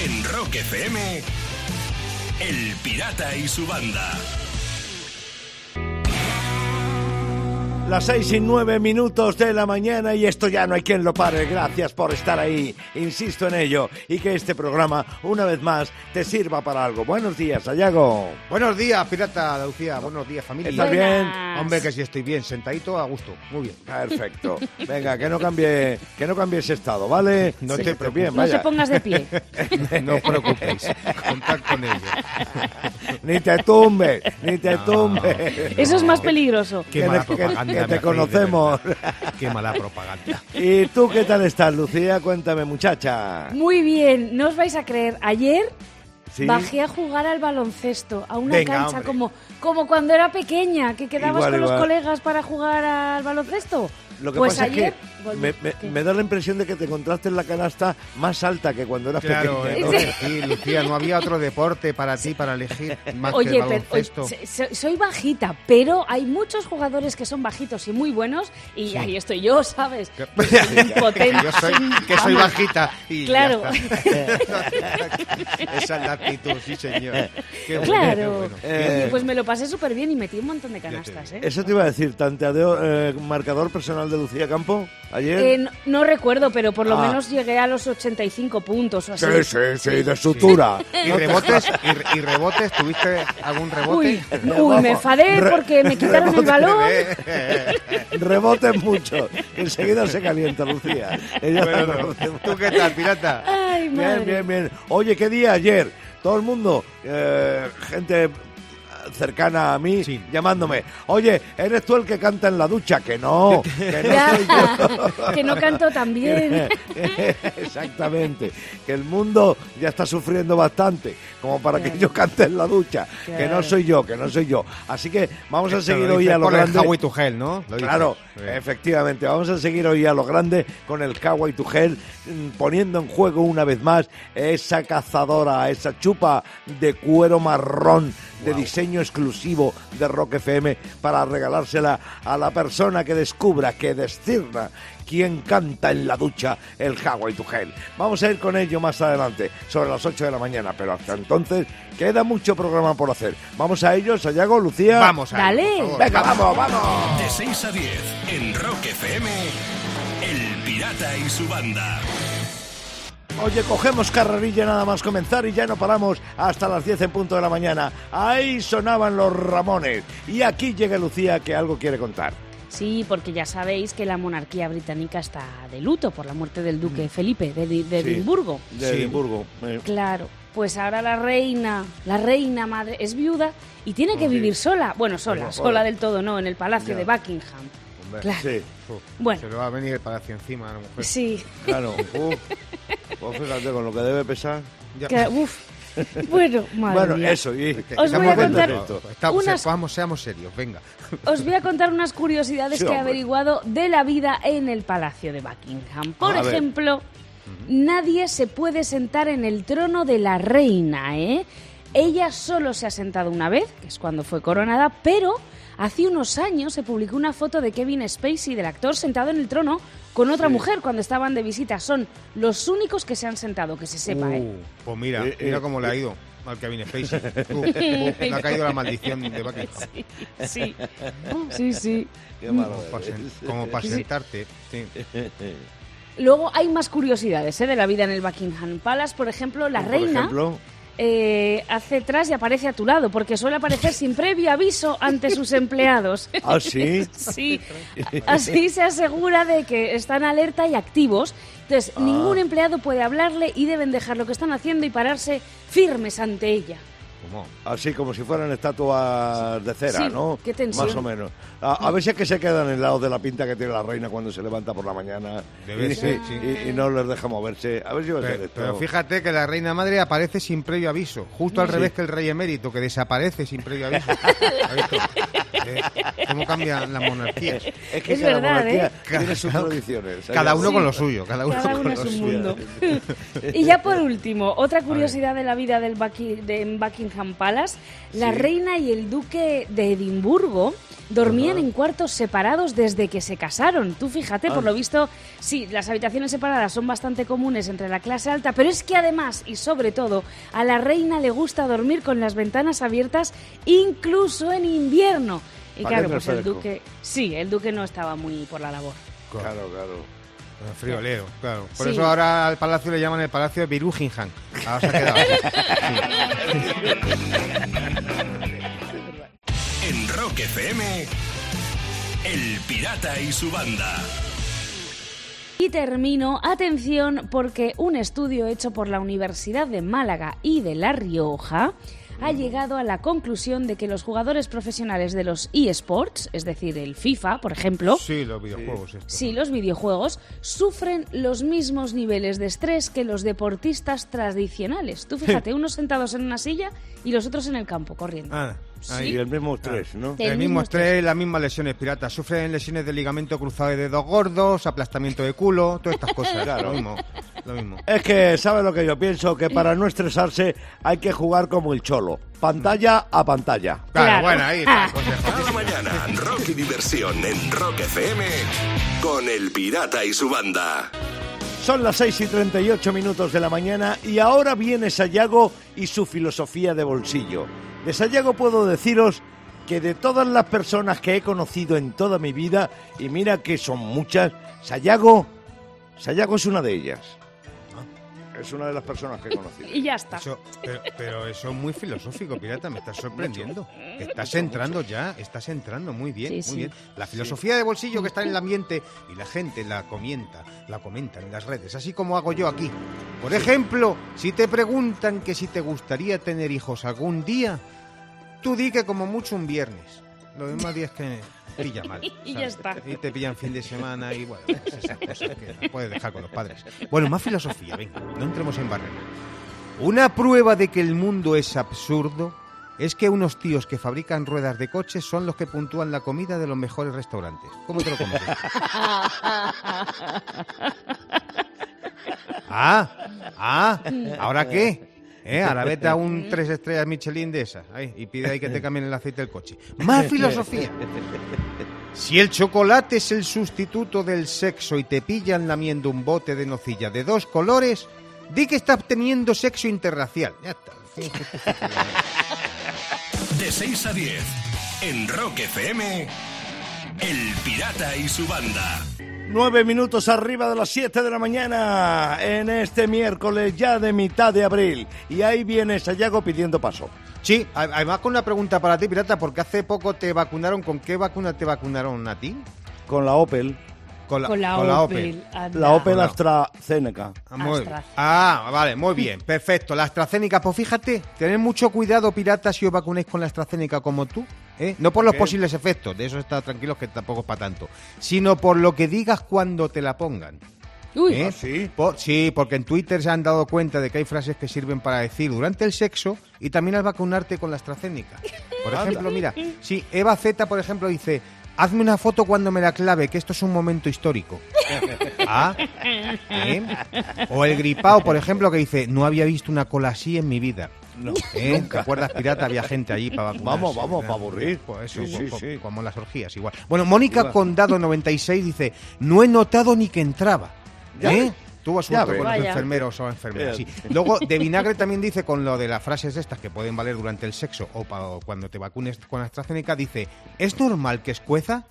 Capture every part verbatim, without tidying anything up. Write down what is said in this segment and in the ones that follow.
En Rock F M, El Pirata y su banda. Las seis y nueve minutos de la mañana y esto ya no hay quien lo pare. Gracias por estar ahí, insisto en ello, y que este programa, una vez más, te sirva para algo. Buenos días, Sayago. Buenos días, Pirata de Lucía. Buenos días, familia. ¿Estás bien? Hombre, que sí estoy bien, sentadito a gusto. Muy bien. Perfecto. Venga, que no cambie, que no cambie ese estado, ¿vale? No Sí, te estés preocupes. bien, No vaya. se pongas de pie. No os preocupéis, contad con ello. Ni te tumbes, ni te No. tumbes. Eso es más peligroso. Qué Que mala te- que- propaganda. que te me hacéis, de conocemos. verdad. Qué mala propaganda. ¿Y tú qué tal estás, Lucía? Cuéntame, muchacha. Muy bien, no os vais a creer. Ayer ¿Sí? bajé a jugar al baloncesto, a una Venga, cancha hombre. como, como cuando era pequeña, que quedabas Igual, con igual. los colegas para jugar al baloncesto. Lo que pues pasa ayer es que volví. me, me- ¿Qué? me da la impresión de que te encontraste en la canasta más alta que cuando eras Claro, pequeña, ¿no? entonces, sí, Lucía, no había otro deporte para ti para elegir más que Oye, el pero, oye, baloncesto. se- se- soy bajita, pero hay muchos jugadores que son bajitos y muy buenos, y Sí. ahí estoy yo, ¿sabes? Que- Impotente. que yo soy, que soy Vamos. bajita y Claro. ya está. Esa es la actitud, sí señor. Qué bueno, Claro. qué bueno. Eh, Pues me lo pasé súper bien y metí un montón de canastas, ¿eh? Eso te iba a decir, tanteadeo, eh, marcador personal de Lucía Campo, ayer. Eh, no, no recuerdo, pero por lo Ah. menos llegué a los ochenta y cinco puntos o así. sí, sí, sí, de sutura. ¿Y rebotes? ¿Y, y rebotes? ¿Tuviste algún rebote? Uy, uy, me enfadé Re- porque me quitaron el rebote balón. Rebotes mucho. Enseguida se calienta, Lucía. Ella Bueno, rebote mucho. ¿tú qué tal, pirata? Ay, madre. Bien, bien, bien. Oye, ¿qué día ayer? Todo el mundo, eh, gente cercana a mí, Sí. llamándome. Oye, ¿eres tú el que canta en la ducha? Que no, que no Ya, soy yo. que no canto tan bien. Exactamente, que el mundo ya está sufriendo bastante como para que Claro. yo cante en la ducha, que Claro. no soy yo, que no soy yo. Así que vamos a Esto seguir lo hoy dices a lo por el grande. Highway to Hell, ¿no? Lo dices. Claro, Bien. efectivamente, vamos a seguir hoy a lo grande con el Kawaii to Hell, mm, poniendo en juego una vez más esa cazadora, esa chupa de cuero marrón de diseño exclusivo de Rock F M para regalársela a la persona que descubra, que descirna quién canta en la ducha el Highway to Hell. Vamos a ir con ello más adelante, sobre las ocho de la mañana, pero hasta entonces queda mucho programa por hacer. Vamos a ello, Sayago, Lucía. Vamos a Dale. ello, por favor. Venga, vamos, vamos. De seis a diez, en Rock F M, El Pirata y su banda. Oye, cogemos carrerilla nada más comenzar y ya no paramos hasta las diez en punto de la mañana. Ahí sonaban los Ramones. Y aquí llega Lucía, que algo quiere contar. Sí, porque ya sabéis que la monarquía británica está de luto por la muerte del duque Felipe de, de Sí. Edimburgo. De Sí. Edimburgo. Eh, Claro, pues ahora la reina, la reina madre, es viuda y tiene que Oh, sí. vivir sola. Bueno, sola, Bueno, sola sola. del todo, no, en el palacio Ya. de Buckingham. Hombre, Claro. Sí, uf, Bueno. Se le va a venir el palacio encima a la mujer. Sí, claro. Uf. Pues fíjate, con lo que debe pesar. Ya. que, uf. Bueno, madre Bueno, mía. eso. Y, Que Os voy estamos a contar hablando de esto. Estamos- unas- vamos, seamos serios, venga. Os voy a contar unas curiosidades Sí, que he hombre. averiguado de la vida en el Palacio de Buckingham. Por A ver. ejemplo, nadie se puede sentar en el trono de la reina, ¿eh? Ella solo se ha sentado una vez, que es cuando fue coronada, pero hace unos años se publicó una foto de Kevin Spacey, del actor, sentado en el trono con otra Sí. mujer cuando estaban de visita. Son los únicos que se han sentado, que se sepa, ¿eh? Uh, pues mira, Eh, mira eh, cómo le ha ido al Kevin Spacey. Uh, uh, le ha caído la maldición de Buckingham. Sí, sí, sí. Qué malo Como para, eres. sen- como para sentarte. Sí. Luego hay más curiosidades, ¿eh? De la vida en el Buckingham Palace. Por ejemplo, la Por reina ejemplo, eh, hace atrás y aparece a tu lado, porque suele aparecer sin previo aviso ante sus empleados. ¿ah, sí? Sí, así se asegura de que están alerta y activos. Entonces, Ah. ningún empleado puede hablarle y deben dejar lo que están haciendo y pararse firmes ante ella. ¿Cómo? Así como si fueran estatuas de cera, Sí, ¿no? qué tensión. Más o menos. A, a ver si es que se quedan en el lado de la pinta que tiene la reina cuando se levanta por la mañana Debe y, ser, y- sí. y- y no les deja moverse. A ver si va a ser Pero, esto. pero fíjate que la reina madre aparece sin previo aviso. Justo al Sí. revés que el rey emérito, que desaparece sin previo aviso. ¿Has visto? ¿eh? ¿Cómo cambian las monarquías? Es que Es cada verdad, monarquía ¿eh? tiene sus tradiciones. Cada uno Sí. con lo suyo, cada uno Cada con uno lo es un suyo. mundo. Y ya por último, otra curiosidad de la vida del Bucky- de en Buckingham Palace, la Sí. reina y el duque de Edimburgo dormían en cuartos separados desde que se casaron. Tú fíjate, por Ah. lo visto, sí, las habitaciones separadas son bastante comunes entre la clase alta, pero es que además y sobre todo a la reina le gusta dormir con las ventanas abiertas incluso en invierno. Y Para claro, que pues entre el fresco. duque, sí, el duque no estaba muy por la labor. Claro, claro. Friolero, claro. Por Sí. eso ahora al palacio le llaman el Palacio de Birmingham. Ahora se ha quedado así. En Rock F M, El Pirata y su banda. Y termino, atención, porque un estudio hecho por la Universidad de Málaga y de La Rioja ha llegado a la conclusión de que los jugadores profesionales de los eSports, es decir, el FIFA, por ejemplo, Sí, los videojuegos. estos. sí, los videojuegos, sufren los mismos niveles de estrés que los deportistas tradicionales. Tú fíjate, unos sentados en una silla y los otros en el campo corriendo. Ah, ahí. Y el mismo estrés, ¿no? El El, mismo mismo estrés, las mismas lesiones piratas. Sufren lesiones de ligamento cruzado de dedos gordos, aplastamiento de culo, todas estas cosas. Claro. Lo mismo. Lo mismo. Es que, ¿sabes lo que yo pienso? Que para no estresarse hay que jugar como el cholo. Pantalla a pantalla. Claro, Claro. bueno, ahí está el consejo. Cada mañana, rock y diversión en Rock F M con El Pirata y su banda. Son las seis y treinta y ocho minutos de la mañana y ahora viene Sayago y su filosofía de bolsillo. De Sayago puedo deciros que de todas las personas que he conocido en toda mi vida, y mira que son muchas, Sayago, Sayago es una de ellas. Es una de las personas que he conocido. Y ya está. Eso, pero, pero eso es muy filosófico, pirata, me estás sorprendiendo. Estás entrando ya, estás entrando muy bien, Sí, muy sí. bien. La filosofía de bolsillo que está en el ambiente y la gente la comenta, la comenta en las redes, así como hago yo aquí. Por ejemplo, si te preguntan que si te gustaría tener hijos algún día, tú di que como mucho un viernes. Los demás días que pilla mal. Y ya ¿sabes? está. Y te pillan fin de semana y bueno, pues esas cosas que las puedes dejar con los padres. Bueno, más filosofía, venga, no entremos en barrera. Una prueba de que el mundo es absurdo es que unos tíos que fabrican ruedas de coches son los que puntúan la comida de los mejores restaurantes. ¿Cómo te lo comes? Ah, ah, ¿ahora qué? ¿Eh? Ahora vete a un tres estrellas Michelin de esas ahí, y pide ahí que te cambien el aceite del coche. Más filosofía. Si el chocolate es el sustituto del sexo y te pillan lamiendo un bote de nocilla de dos colores, di que estás teniendo sexo interracial. Ya está. De seis a diez, en Rock F M, El Pirata y su banda. Nueve minutos arriba de las siete de la mañana en este miércoles ya de mitad de abril. Y ahí viene Sayago pidiendo paso. Sí, además con una pregunta para ti, pirata, porque hace poco te vacunaron. ¿Con qué vacuna te vacunaron a ti? Con la Opel. Con la, Con la con la Opel. anda. La Opel Con la- AstraZeneca. Ah, muy- AstraZeneca. ah, vale, muy bien, perfecto. La AstraZeneca, pues fíjate, tened mucho cuidado, pirata, si os vacunáis con la AstraZeneca como tú, ¿eh? No por los ¿Qué? posibles efectos, de eso está tranquilos que tampoco es para tanto, sino por lo que digas cuando te la pongan. Uy, ¿eh? ¿Ah, sí? Por- sí, porque en Twitter se han dado cuenta de que hay frases que sirven para decir durante el sexo y también al vacunarte con la AstraZeneca. Por ejemplo, mira, sí, Eva Z, por ejemplo, dice: hazme una foto cuando me la clave, que esto es un momento histórico. Ah, ¿eh? O el gripao, por ejemplo, que dice: no había visto una cola así en mi vida. No, ¿Eh? ¿Te acuerdas, pirata? Había gente allí para vacunarse. Vamos, vamos, ¿eh? para aburrir. Pues eso, Sí, sí, co- sí. como las orgías, igual. Bueno, Mónica Igual. Condado noventa y seis dice: no he notado ni que entraba. Ya ¿Eh? ves. Tuvo Ya suerte ves. con los Vaya. enfermeros o enfermeras. Bien. Sí. Luego, de vinagre también dice, con lo de las frases estas que pueden valer durante el sexo o, pa- o cuando te vacunes con AstraZeneca, dice: ¿es normal que escueza?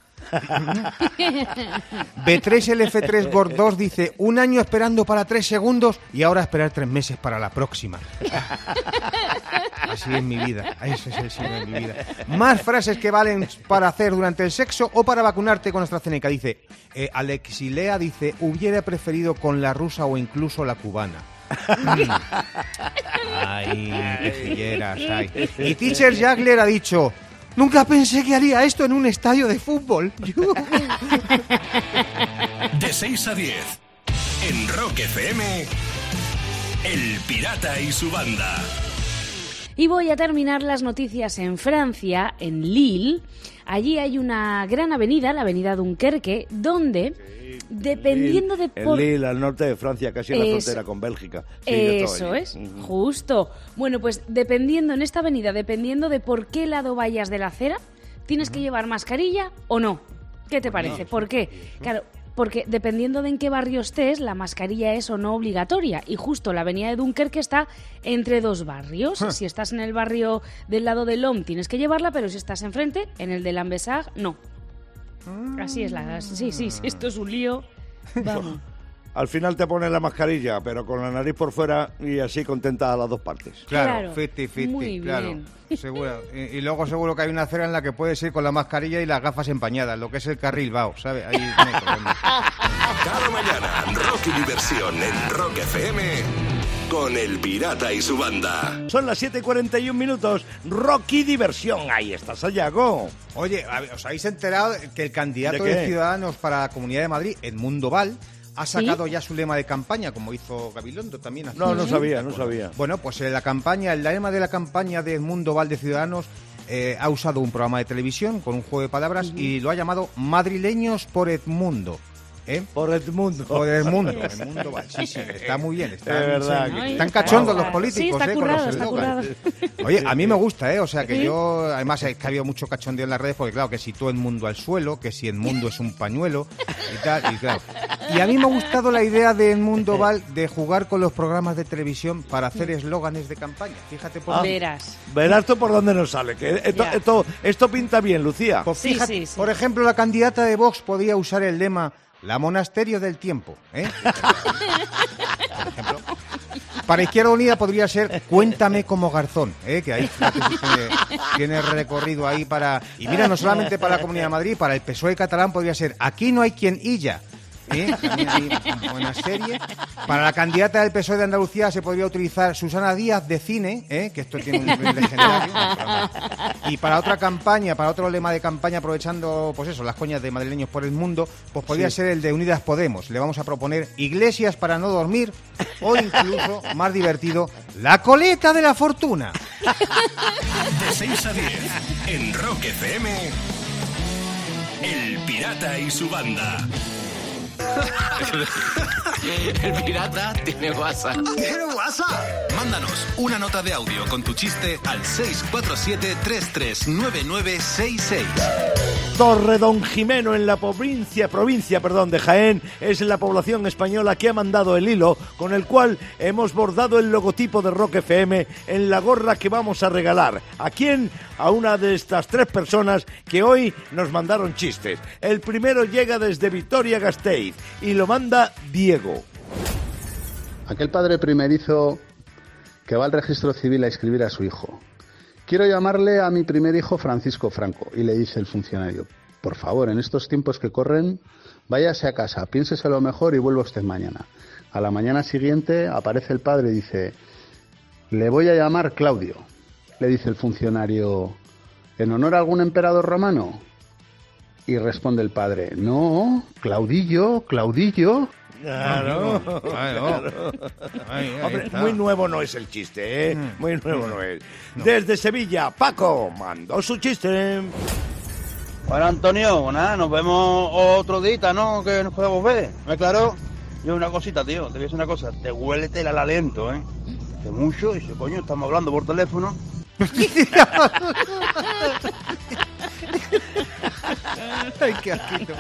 B tres L F tres Gordos dice: un año esperando para tres segundos y ahora esperar tres meses para la próxima. Así es mi vida, ese es el signo de mi vida. Más frases que valen para hacer durante el sexo o para vacunarte con AstraZeneca. Dice, eh, Alexilea dice: hubiera preferido con la rusa o incluso la cubana. Mm. Ay, pejilleras, ay. Y Teacher Jagler ha dicho: nunca pensé que haría esto en un estadio de fútbol. De seis a diez, en Rock F M, El Pirata y su banda. Y voy a terminar las noticias en Francia, en Lille. Allí hay una gran avenida, la avenida Dunkerque, donde, sí, dependiendo Lille, de... Por... En Lille, al norte de Francia, casi en la es... frontera con Bélgica. Sí, Eso es, uh-huh. justo. Bueno, pues dependiendo, en esta avenida, dependiendo de por qué lado vayas de la acera, tienes uh-huh. que llevar mascarilla o no. ¿Qué te bueno, parece? ¿Por qué? Claro... Porque dependiendo de en qué barrio estés, la mascarilla es o no obligatoria. Y justo la avenida de Dunkerque está entre dos barrios. Huh. Si estás en el barrio del lado del Homme, tienes que llevarla, pero si estás enfrente, en el de Lambersart, no. Mm. Así es la... Sí, sí, sí, esto es un lío. Vamos. Al final te pones la mascarilla, pero con la nariz por fuera y así contenta a las dos partes. Claro, fifty fifty, Muy claro. Bien. Seguro. Y, y luego seguro que hay una acera en la que puedes ir con la mascarilla y las gafas empañadas, lo que es el carril vaho, ¿sabes? Ahí no hay problema. Cada mañana, rock y diversión en Rock F M con El Pirata y su banda. Son las siete y cuarenta y un minutos, rock y diversión. Ahí está Sayago. Oye, ¿os habéis enterado que el candidato ¿De, de Ciudadanos para la Comunidad de Madrid, Edmundo Val, ha sacado ¿Sí? ya su lema de campaña, como hizo Gabilondo también? Hace no, no sabía, no sabía. Bueno, pues la campaña, el lema de la campaña de Edmundo Val de Ciudadanos eh, ha usado un programa de televisión con un juego de palabras uh-huh. y lo ha llamado Madrileños por Edmundo. ¿Eh? Por Edmundo. Por Edmundo. Edmundo Val. Sí, sí, está muy bien. Está, es verdad. Sí, están cachondos los políticos, sí, está eh, currado, con los está currado. Oye, a mí me gusta, ¿eh? O sea, que ¿Sí? yo... Además, es que ha habido mucho cachondeo en las redes, porque claro, que si todo el mundo al suelo, que si Edmundo es un pañuelo y tal, y claro. Y a mí me ha gustado la idea de Edmundo Val de jugar con los programas de televisión para hacer eslóganes de campaña. Fíjate por ah, Verás. Verás tú por dónde nos sale, que esto, esto, esto pinta bien, Lucía. Pues fíjate, sí, sí, sí. Por ejemplo, la candidata de Vox podía usar el lema La Monasterio del Tiempo, ¿eh? Por ejemplo. Para Izquierda Unida podría ser Cuéntame como Garzón, ¿eh? Que ahí fíjate, tiene, tiene recorrido ahí para... Y mira, no solamente para la Comunidad de Madrid, para el P S O E catalán podría ser Aquí no hay quien illa, ¿eh? También hay buena serie. Para la candidata del P S O E de Andalucía se podría utilizar Susana Díaz de Cine, ¿eh? Que esto tiene un nivel legendario. Y para otra campaña, para otro lema de campaña, aprovechando pues eso, las coñas de madrileños por el mundo, pues podría sí. ser el de Unidas Podemos. Le vamos a proponer Iglesias para no dormir o incluso, más divertido, La Coleta de la Fortuna. De seis a diez, en Rock F M, El Pirata y su banda. El pirata tiene WhatsApp. ¿Tiene WhatsApp? Mándanos una nota de audio con tu chiste al seis cuatro siete, tres tres nueve nueve seis seis. Torre Don Jimeno, en la provincia, provincia perdón, de Jaén, es la población española que ha mandado el hilo con el cual hemos bordado el logotipo de Rock F M en la gorra que vamos a regalar. ¿A quién? A una de estas tres personas que hoy nos mandaron chistes. El primero llega desde Vitoria-Gasteiz y lo manda Diego. Aquel padre primerizo que va al registro civil a inscribir a su hijo. Quiero llamarle a mi primer hijo Francisco Franco. Y le dice el funcionario, por favor, en estos tiempos que corren, váyase a casa, piénseselo mejor y vuelva usted mañana. A la mañana siguiente aparece el padre y dice, le voy a llamar Claudio. Le dice el funcionario, ¿en honor a algún emperador romano? Y responde el padre, no, Claudillo, Claudillo. Claro, claro. Ahí, ahí Hombre, muy nuevo no es el chiste, ¿eh? Mm. Muy nuevo no es. No. Desde Sevilla, Paco mandó su chiste. Bueno, Antonio, nada, nos vemos otro día, ¿no? Que nos podemos ver. ¿Me claro? Yo una cosita, tío, te voy a decir una cosa. Te huélete el aliento, ¿eh? De mucho, y dice, coño, estamos hablando por teléfono. Ay, qué asquito.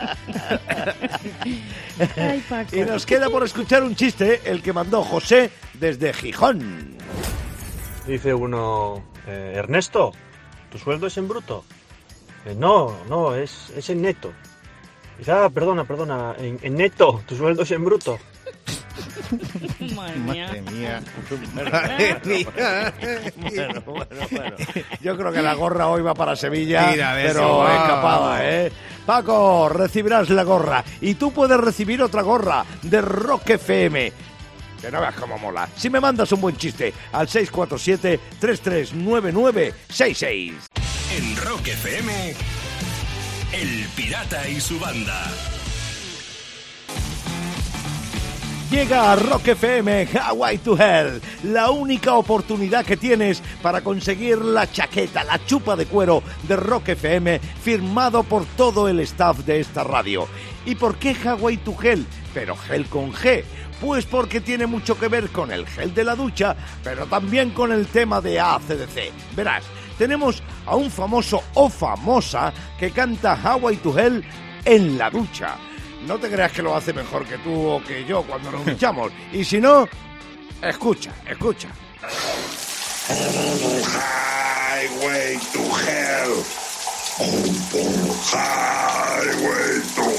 Ay, Paco. Y nos queda por escuchar un chiste, el que mandó José desde Gijón. Dice uno, eh, Ernesto, ¿tu sueldo es en bruto? Eh, no, no, es, es en neto. Dice, ah, perdona, perdona, en, en neto, tu sueldo es en bruto. Madre mía. Madre mía. Madre mía. Bueno, bueno, bueno. Yo creo que la gorra hoy va para Sevilla, Mira, pero escapada, ¿eh? Paco, recibirás la gorra. Y tú puedes recibir otra gorra de Rock F M. Que no veas cómo mola. Si me mandas un buen chiste al seis cuatro siete, tres tres nueve nueve seis seis. En Rock F M, El Pirata y su banda. Llega a Rock F M Highway to Hell, la única oportunidad que tienes para conseguir la chaqueta, la chupa de cuero de Rock F M, firmado por todo el staff de esta radio. ¿Y por qué Highway to Hell? Pero gel con G. Pues porque tiene mucho que ver con el gel de la ducha, pero también con el tema de A C D C. Verás, tenemos a un famoso o famosa que canta Highway to Hell en la ducha. No te creas que lo hace mejor que tú o que yo cuando nos duchamos. Y si no, escucha, escucha. Highway to Hell. Highway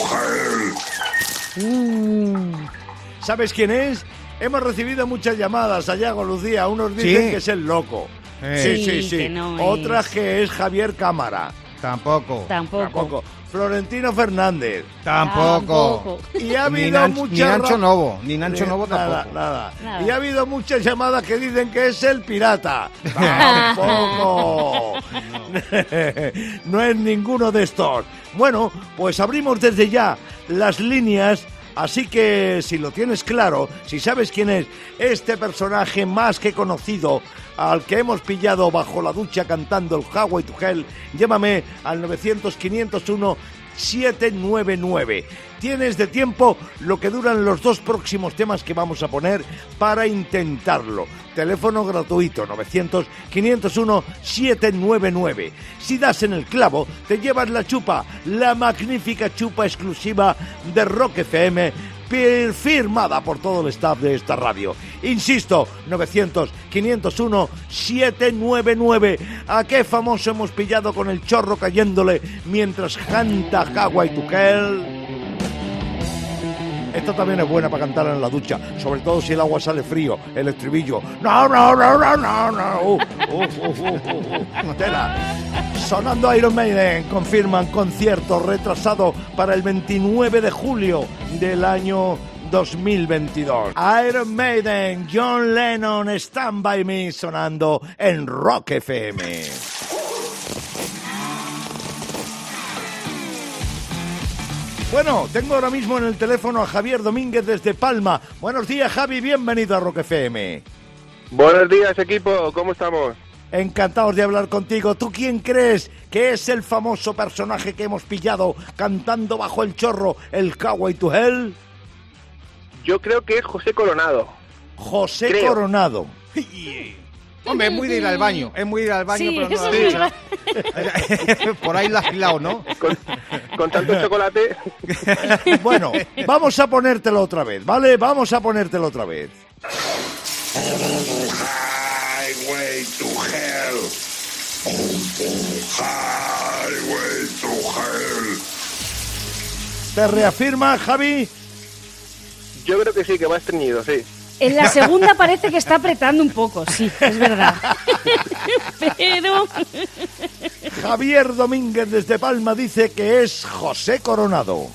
to Hell. Mm. ¿Sabes quién es? Hemos recibido muchas llamadas allá con Lucía. Unos dicen ¿Sí? que es el loco. Eh. Sí, sí, Sí, sí. que no Otras es. que es Javier Cámara. Tampoco. Tampoco. Tampoco. Florentino Fernández. Tampoco. Y ha Ni, habido Nan- muchas ni Nancho ra- Novo. Ni Nancho Ni- Novo nada, tampoco. nada, Nada. Y ha habido muchas llamadas que dicen que es el pirata. Tampoco. No es ninguno de estos. Bueno, pues abrimos desde ya las líneas. Así que si lo tienes claro, si sabes quién es este personaje más que conocido al que hemos pillado bajo la ducha cantando el Highway to Hell, llámame al nueve cero cero, quinientos uno, siete nueve nueve. Tienes de tiempo lo que duran los dos próximos temas que vamos a poner para intentarlo. Teléfono gratuito nueve cero cero, quinientos uno, siete nueve nueve. Si das en el clavo, te llevas la chupa, la magnífica chupa exclusiva de Rock F M, firmada por todo el staff de esta radio. Insisto, nueve cero cero, quinientos uno, siete nueve nueve. ¿A qué famoso hemos pillado con el chorro cayéndole mientras canta Highway to Hell? Esta también es buena para cantar en la ducha, sobre todo si el agua sale frío, el estribillo. No, no, no, no, no, no. Uh, uh, uh, uh, uh, uh. Tela. Sonando Iron Maiden, confirman concierto retrasado para el veintinueve de julio del año dos mil veintidós. Iron Maiden, John Lennon, Stand By Me, sonando en Rock F M. Bueno, tengo ahora mismo en el teléfono a Javier Domínguez desde Palma. Buenos días, Javi, bienvenido a Rock F M. Buenos días, equipo, ¿cómo estamos? Encantados de hablar contigo. ¿Tú quién crees que es el famoso personaje que hemos pillado cantando bajo el chorro el Highway to Hell? Yo creo que es José Coronado. José Creo. Coronado. Hombre, es muy de ir al baño. Es muy de ir al baño, Sí, pero no eso la es ducha. Por ahí la has hilado, ¿no? Con, con tanto chocolate. Bueno, vamos a ponértelo otra vez, ¿vale? Vamos a ponértelo otra vez. Highway to Hell. Highway to Hell. ¿Te reafirma, Javi? Yo creo que sí, que va estreñido, sí. En la segunda parece que está apretando un poco, sí, es verdad. Pero... Javier Domínguez desde Palma dice que es José Coronado.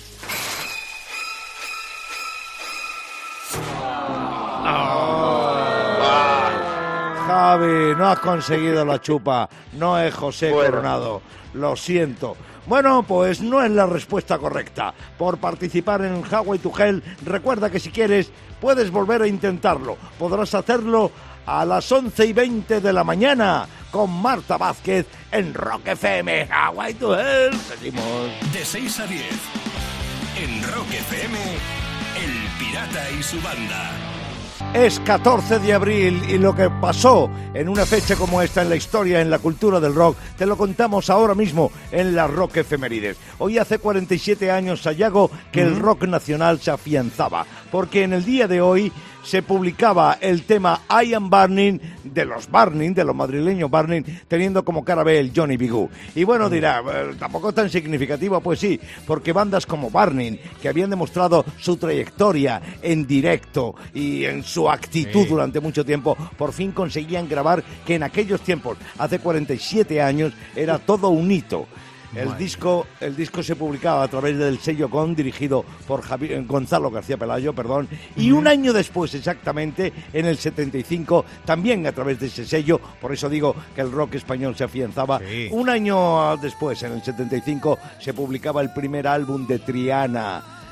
Javi, no has conseguido la chupa. No es José Bueno. Coronado. Lo siento. Bueno, pues no es la respuesta correcta. Por participar en el Highway to Hell, recuerda que si quieres, puedes volver a intentarlo. Podrás hacerlo a las once y veinte de la mañana con Marta Vázquez en Rock F M. Highway to Hell. Seguimos. De seis a diez. En Rock F M, El Pirata y su banda. Es catorce de abril y lo que pasó en una fecha como esta en la historia, en la cultura del rock, te lo contamos ahora mismo en la Rock Efemérides. Hoy hace cuarenta y siete años, Sayago, que el rock nacional se afianzaba, porque en el día de hoy se publicaba el tema I Am Burning de los Burning, de los madrileños Burning, teniendo como cara B el Johnny B. Goode. Y bueno, dirá, eh, tampoco tan significativo, pues sí, porque bandas como Burning, que habían demostrado su trayectoria en directo y en su actitud Sí. durante mucho tiempo, por fin conseguían grabar, que en aquellos tiempos, hace cuarenta y siete años, era todo un hito. El Madre disco, el disco se publicaba a través del sello Con, dirigido por Javi- Gonzalo García Pelayo, perdón, y un año después, exactamente, en el setenta y cinco, también a través de ese sello, por eso digo que el rock español se afianzaba. Sí. Un año después, en el setenta y cinco, se publicaba el primer álbum de Triana,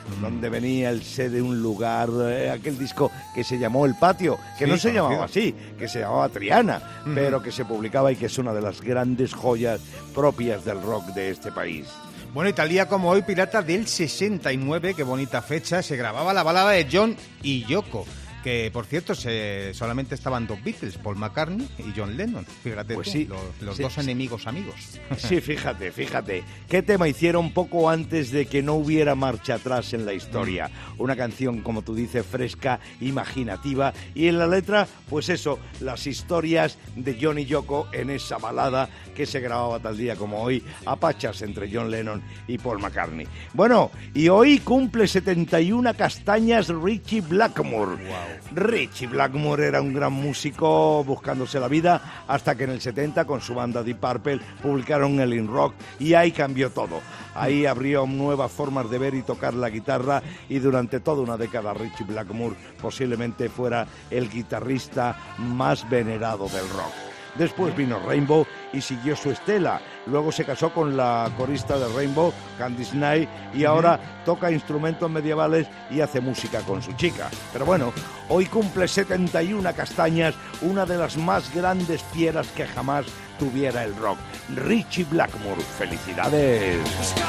donde venía el sé de un lugar, eh, aquel disco que se llamó El Patio, que Sí, no se conocido. llamaba así, que se llamaba Triana, Ujú. pero que se publicaba y que es una de las grandes joyas propias del rock de este país. Bueno, y tal día como hoy, pirata, del sesenta y nueve, qué bonita fecha, se grababa la balada de John y Yoko. Que, por cierto, se, solamente estaban dos Beatles, Paul McCartney y John Lennon. Fíjate Pues tú, sí, los, los sí, dos sí. enemigos amigos. Sí, fíjate, fíjate. ¿Qué tema hicieron poco antes de que no hubiera marcha atrás en la historia? Una canción, como tú dices, fresca, imaginativa. Y en la letra, pues eso, las historias de John y Yoko en esa balada que se grababa tal día como hoy, a pachas entre John Lennon y Paul McCartney. Bueno, y hoy cumple setenta y una castañas Ritchie Blackmore. Wow. Ritchie Blackmore era un gran músico buscándose la vida hasta que en el setenta con su banda Deep Purple publicaron el In Rock y ahí cambió todo. Ahí abrió nuevas formas de ver y tocar la guitarra y durante toda una década Ritchie Blackmore posiblemente fuera el guitarrista más venerado del rock. Después vino Rainbow y siguió su estela. Luego se casó con la corista de Rainbow, Candice Knight, y ahora toca instrumentos medievales y hace música con su chica. Pero bueno, hoy cumple setenta y una castañas, una de las más grandes fieras que jamás tuviera el rock. Ritchie Blackmore, felicidades.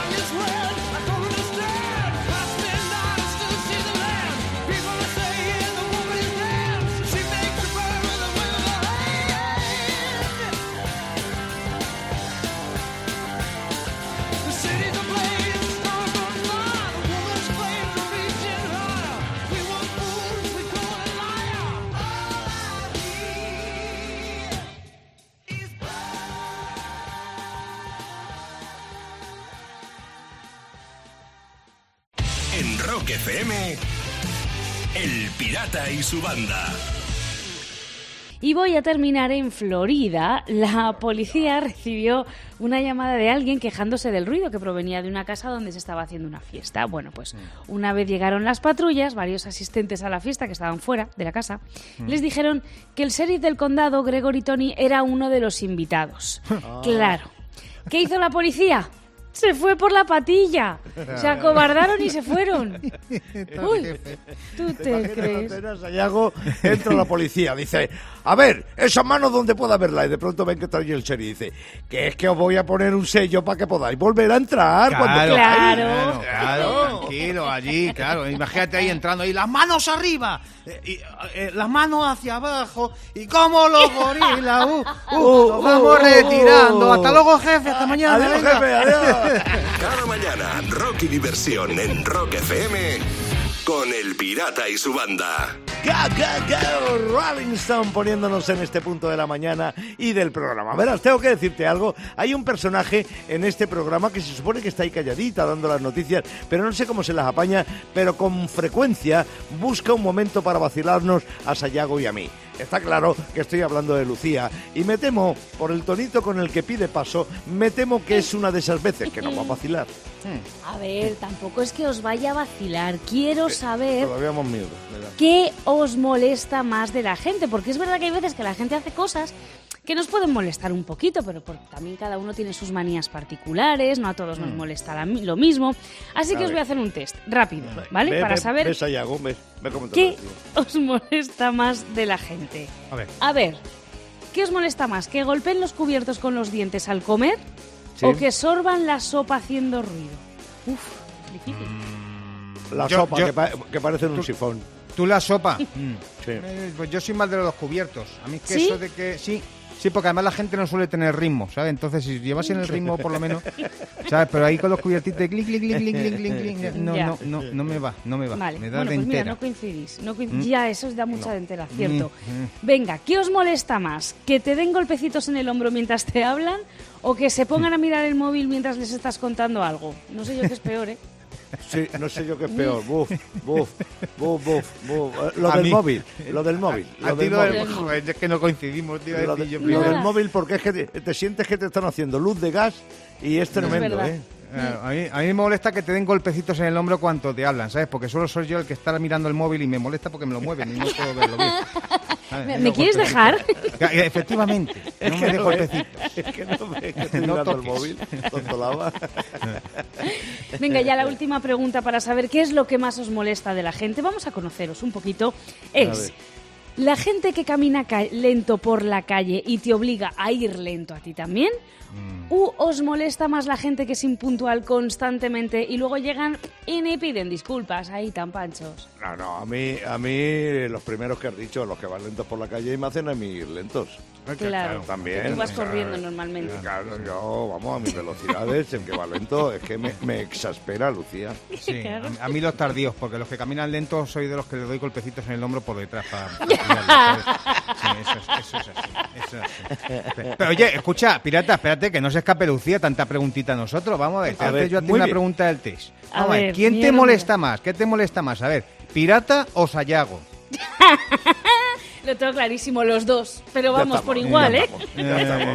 En Rock F M, El Pirata y su banda. Y voy a terminar en Florida. La policía recibió una llamada de alguien quejándose del ruido que provenía de una casa donde se estaba haciendo una fiesta. Bueno, pues una vez llegaron las patrullas, varios asistentes a la fiesta que estaban fuera de la casa, les dijeron que el sheriff del condado, Gregory Tony, era uno de los invitados. Claro. ¿Qué hizo la policía? Se fue por la patilla. Se acobardaron y se fueron. Uy, ¿tú te crees? Apenas Sayago entra la policía, dice, a ver, esa mano donde pueda verla, y de pronto ven que está allí el sheriff, dice, que es que os voy a poner un sello para que podáis volver a entrar cuando Claro, queráis. claro, claro, tranquilo, allí, claro. Imagínate ahí entrando ahí, las manos arriba, eh, y, eh, las manos hacia abajo, y como los gorilas, uh, uh, Uh, nos vamos uh, retirando. uh. Hasta luego, jefe, hasta mañana. Adiós, venga. jefe, adiós. Cada mañana, rock y diversión en Rock F M con El Pirata y su banda. Go, go, go, Rolling Stone poniéndonos en este punto de la mañana y del programa. Verás, tengo que decirte algo. Hay un personaje en este programa que se supone que está ahí calladita dando las noticias, pero no sé cómo se las apaña, pero con frecuencia busca un momento para vacilarnos a Sayago y a mí. Está claro que estoy hablando de Lucía y me temo, por el tonito con el que pide paso, me temo que es una de esas veces que nos va a vacilar. A ver, tampoco es que os vaya a vacilar. Quiero saber Todavía hemos miedo. ¿verdad? qué os molesta más de la gente, porque es verdad que hay veces que la gente hace cosas que nos pueden molestar un poquito, pero por, también cada uno tiene sus manías particulares, no a todos nos molesta la, lo mismo. Así que A os ver. voy a hacer un test rápido, ¿vale? Ve, Para ve, saber ve, Sayago, ve, ve cómo te qué lo digo. os molesta más de la gente. A ver. A ver, ¿qué os molesta más? ¿Que golpeen los cubiertos con los dientes al comer? Sí. ¿O que sorban la sopa haciendo ruido? Uf, difícil. La Yo- sopa, yo- que, pa- que parece un sifón. ¿Tú la sopa? Sí. Eh, pues yo soy más de los cubiertos. A mí es que ¿Sí? eso de que... Sí, sí, porque además la gente no suele tener ritmo, ¿sabes? Entonces, si llevas en el ritmo, por lo menos... ¿Sabes? Pero ahí con los cubiertitos de clic, clic, clic, clic, clic, clic, clic, no, Ya. no, no, no me va, no me va. Vale, me da bueno, de pues mira, entera. no coincidís. No coin- Ya, eso os da mucha dentera, cierto. Mm, mm. Venga, ¿qué os molesta más? ¿Que te den golpecitos en el hombro mientras te hablan? ¿O que se pongan a mirar el móvil mientras les estás contando algo? No sé yo qué es peor, ¿eh? Sí, no sé yo qué es peor. Buf, buf, buf, buf, buf. Eh, Lo A del mí. móvil, lo del móvil. A Lo ti del lo móvil. del... Joder, es que no coincidimos, tío. Lo, de- decir yo lo primero. del móvil porque es que te, te sientes que te están haciendo luz de gas y es tremendo, verdad. ¿eh? Claro, a, mí, a mí me molesta que te den golpecitos en el hombro cuando te hablan, ¿sabes? Porque solo soy yo el que está mirando el móvil y me molesta porque me lo mueven y no puedo verlo bien. ¿sabes? ¿Me, No ¿me quieres golpecitos. dejar? Ya, efectivamente, Es no que me no dé ve, golpecitos. es que no ve que estoy No mirando el toques. móvil, tonto lava. Venga, ya la última pregunta para saber qué es lo que más os molesta de la gente. Vamos a conoceros un poquito. Es, ¿la gente que camina ca- lento por la calle y te obliga a ir lento a ti también? ¿U os molesta más la gente que es impuntual constantemente y luego llegan y ni piden disculpas ahí tan panchos? No, no, a mí, a mí los primeros que has dicho, los que van lentos por la calle y me hacen a mí ir lentos. Claro, también. tú vas o sea, corriendo normalmente. Claro, yo, vamos, a mis velocidades, el que va lento, es que me, me exaspera, Lucía. Sí, Claro. a, a mí los tardíos, porque los que caminan lentos soy de los que le doy golpecitos en el hombro por detrás para, para tirarlos, ¿sabes? Sí, eso es, eso es así, eso es así. Pero, pero, oye, escucha, pirata, espérate, que no se escape Lucía tanta preguntita a nosotros. Vamos a ver, te A hace ver, yo a ti muy una bien. pregunta del test. A Vamos a ver, ver, ¿quién te mierda. molesta más? ¿Qué te molesta más? A ver, ¿pirata o Sayago? Lo tengo clarísimo, los dos. Pero Ya vamos estamos, por igual, ya ¿eh? estamos, ya estamos,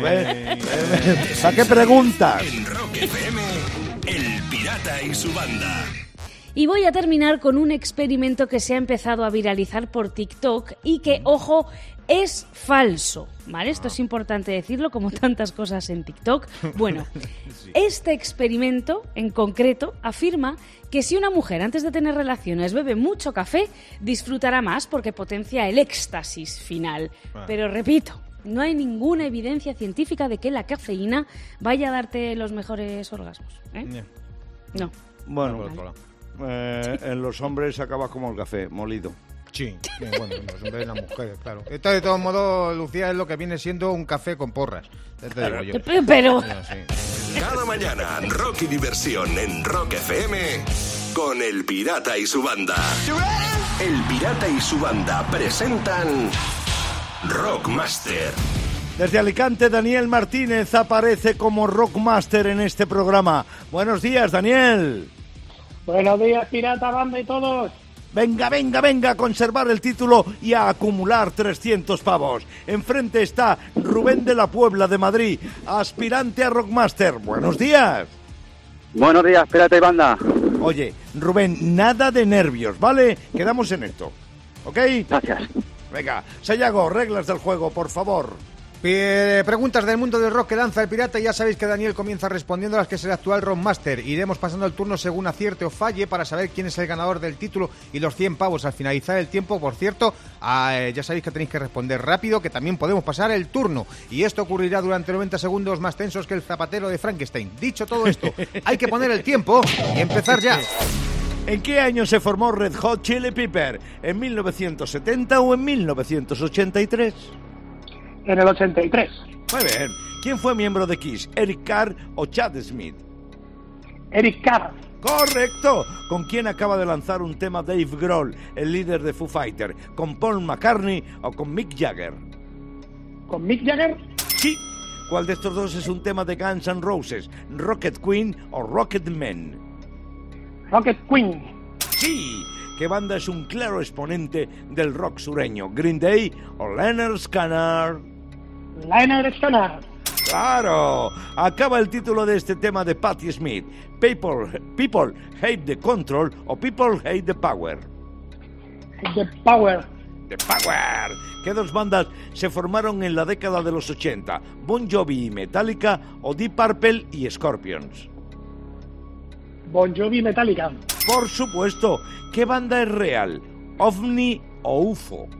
¿ves? ¿Para qué preguntas? En Rock F M, El Pirata y su banda. Y voy a terminar con un experimento que se ha empezado a viralizar por TikTok y que, ojo, es falso, ¿vale? Esto es importante decirlo, como tantas cosas en TikTok. Bueno, este experimento en concreto afirma que si una mujer antes de tener relaciones bebe mucho café, disfrutará más porque potencia el éxtasis final. Pero repito, no hay ninguna evidencia científica de que la cafeína vaya a darte los mejores orgasmos, ¿eh? No. Bueno, Por otro lado. eh, en los hombres acabas como el café, molido. Sí, sí, bueno, los hombres y las mujeres, claro. Esto de todos modos, Lucía, es lo que viene siendo un café con porras. Ya te digo yo. Pero- pero- Pero sí. Cada mañana, rock y diversión en Rock F M con El Pirata y su banda. El Pirata y su banda presentan Rockmaster. Desde Alicante, Daniel Martínez aparece como Rockmaster en este programa. Buenos días, Daniel. Buenos días, pirata, banda y todos. Venga, venga, venga a conservar el título y a acumular trescientos pavos. Enfrente está Rubén de la Puebla de Madrid, aspirante a Rockmaster. Buenos días. Buenos días, pirata y banda. Oye, Rubén, nada de nervios, ¿vale? Quedamos en esto, ¿ok? Gracias. Venga, Sayago, reglas del juego, por favor. Eh, preguntas del mundo del rock que lanza el pirata. Ya sabéis que Daniel comienza respondiendo a las que es el actual Rockmaster. Iremos pasando el turno según acierte o falle para saber quién es el ganador del título y los cien pavos al finalizar el tiempo. Por cierto, eh, ya sabéis que tenéis que responder rápido, que también podemos pasar el turno. Y esto ocurrirá durante noventa segundos más tensos que el zapatero de Frankenstein. Dicho todo esto, hay que poner el tiempo y empezar ya. ¿En qué año se formó Red Hot Chili Pepper? ¿En mil novecientos setenta o en mil novecientos ochenta y tres? En el ochenta y tres. Muy bien. ¿Quién fue miembro de Kiss? ¿Eric Carr o Chad Smith? Eric Carr. ¡Correcto! ¿Con quién acaba de lanzar un tema Dave Grohl, el líder de Foo Fighter? ¿Con Paul McCartney o con Mick Jagger? ¿Con Mick Jagger? Sí. ¿Cuál de estos dos es un tema de Guns N' Roses? ¿Rocket Queen o Rocket Man? Rocket Queen. Sí. ¿Qué banda es un claro exponente del rock sureño? ¿Green Day o Lynyrd Skynyrd? Lynyrd Skynyrd. ¡Claro! Acaba el título de este tema de Patti Smith. People, people hate the control o people hate the power. The Power. The Power. ¿Qué dos bandas se formaron en la década de los ochenta? Bon Jovi y Metallica o Deep Purple y Scorpions. Bon Jovi, Metallica. Por supuesto. ¿Qué banda es real? ¿OVNI o U F O?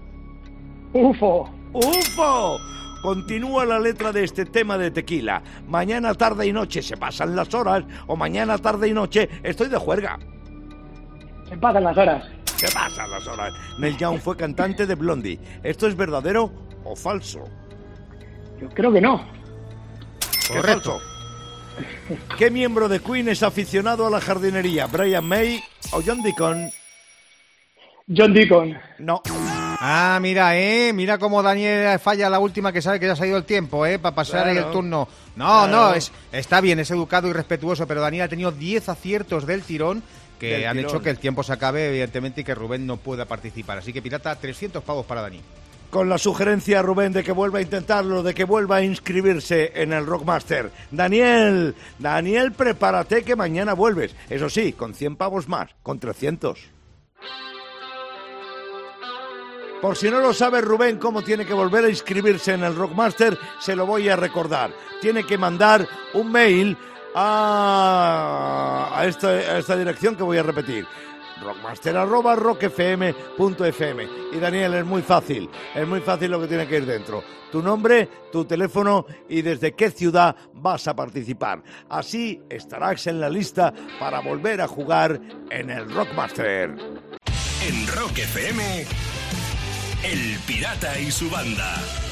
U F O. U F O. Continúa la letra de este tema de Tequila. Mañana, tarde y noche se pasan las horas o mañana, tarde y noche estoy de juerga. Se pasan las horas. Se pasan las horas. Neil Young fue cantante de Blondie. ¿Esto es verdadero o falso? Yo creo que no. Correcto. ¿Qué miembro de Queen es aficionado a la jardinería? ¿Brian May o John Deacon? John Deacon. No. Ah, mira, eh, mira cómo Daniel falla la última, que sabe que ya se ha ido el tiempo, eh, para pasar Claro. ahí el turno. No, Claro. no, es, está bien, es educado y respetuoso, pero Daniel ha tenido diez aciertos del tirón que Del han tirón. hecho que el tiempo se acabe, evidentemente, y que Rubén no pueda participar. Así que, pirata, trescientos pavos para Dani. Con la sugerencia, Rubén, de que vuelva a intentarlo, de que vuelva a inscribirse en el Rockmaster. Daniel, Daniel, prepárate que mañana vuelves. Eso sí, con cien pavos más, con trescientos. Por si no lo sabe Rubén cómo tiene que volver a inscribirse en el Rockmaster, se lo voy a recordar. Tiene que mandar un mail a, a, esta, a esta dirección que voy a repetir. rockmaster arroba rockfm punto fm. Y Daniel, es muy fácil, es muy fácil lo que tiene que ir dentro. Tu nombre, tu teléfono y desde qué ciudad vas a participar. Así estarás en la lista para volver a jugar en el Rockmaster. En Rock F M, El Pirata y su banda.